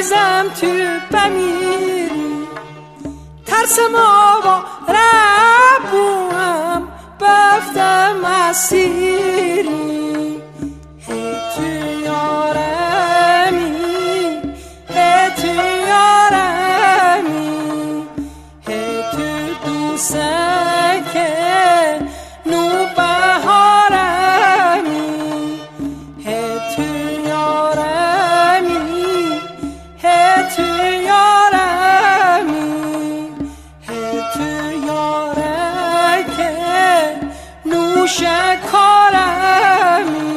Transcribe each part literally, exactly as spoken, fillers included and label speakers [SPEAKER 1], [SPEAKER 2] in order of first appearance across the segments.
[SPEAKER 1] عزیزم تو بمیری ترسم آوا ربوام بفتم مسیری هی تو یارمی هی تو یارمی هی تو دوسته نو بهارمی هی تو یارمی هی تو یارمی هی تو یاره که نوش کارمی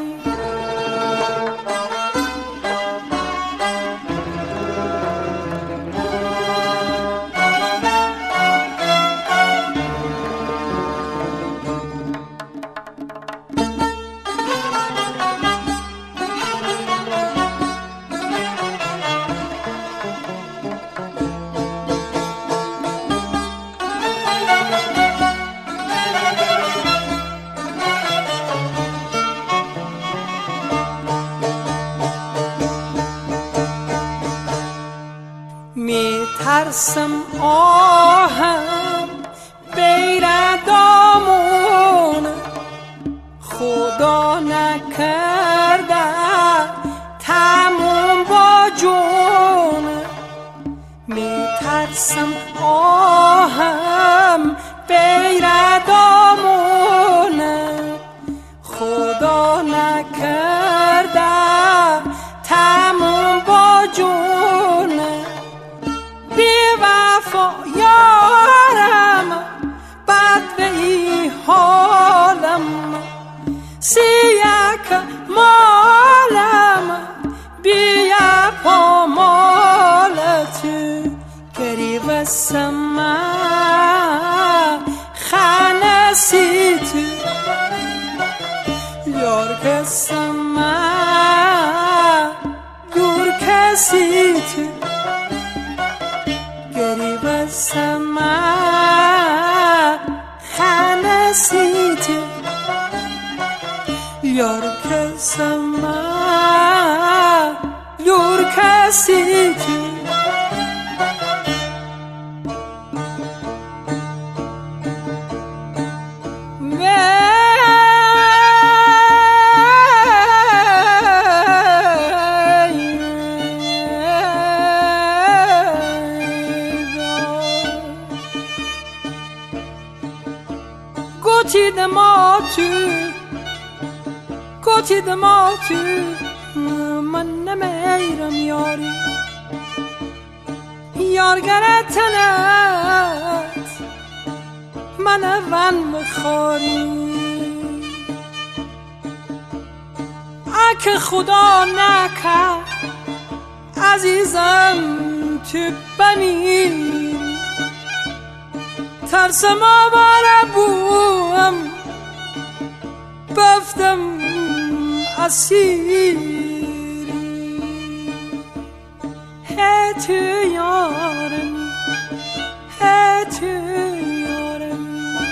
[SPEAKER 1] می ترسم آهم بیر دامون خدا نکرده تموم با جون می ترسم آهم بیر دامون خدا نکرده تموم با جون بی وفا یارم بد وی حالم سیک مالم بیا پامال تو گریب سما خانسی تو یار کسما گور کسی تو گریب سما خانسی تو یار کسما یور کسی تو گوتی دما تو گوتی دما تو من نمیرم یاری یارگرت تنت من ون بخوری اگه خدا نکرد عزیزم تو بمیری ترسم آواره بوم بفتم اسیری هی تو یارم هی تو یارم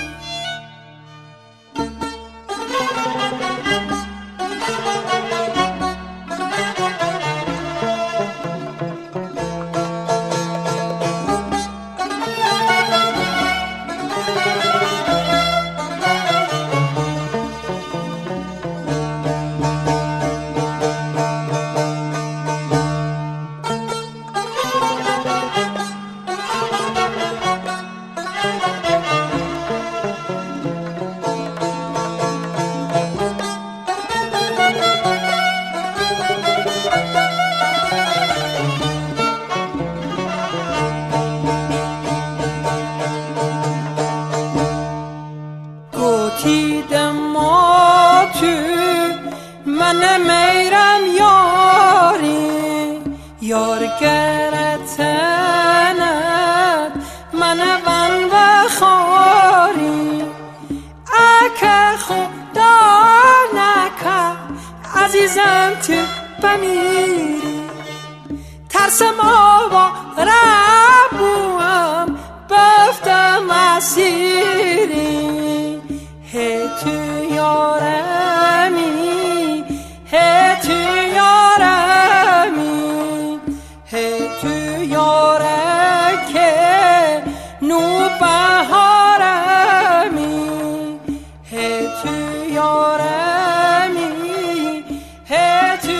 [SPEAKER 1] من میرم یاری یار گرتند من ون بخوری اگه خدا نکرد عزیزم تو بمیری ترسم آوا ربوام بفتم مسیری هی تو یارمی هی تو یارمی tu یارمی هی تو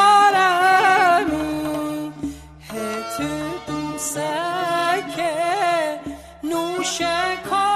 [SPEAKER 1] یارمی هی تو دوسته که نوشه کن